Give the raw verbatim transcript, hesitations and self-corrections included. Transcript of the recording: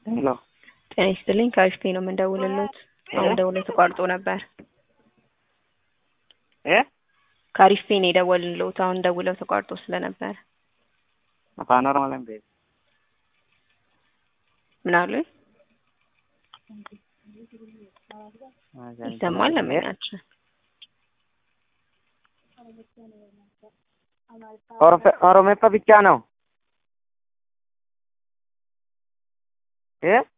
ሄሎ ጤና ይስጥልኝ ከአሪፍ ነው የምንደውልልዎት። አሁን ደውለው ተቋርጦ ነበር። እ ከአሪፍ ነው የደወልንልዎት። አሁን ደውለው ተቋርጦ ስለነበር አፋን ኦሮሞ ለምቤ ምን አሉ? ይሰማል ለምኛችን ኦሮሜ ብቻ ነው እ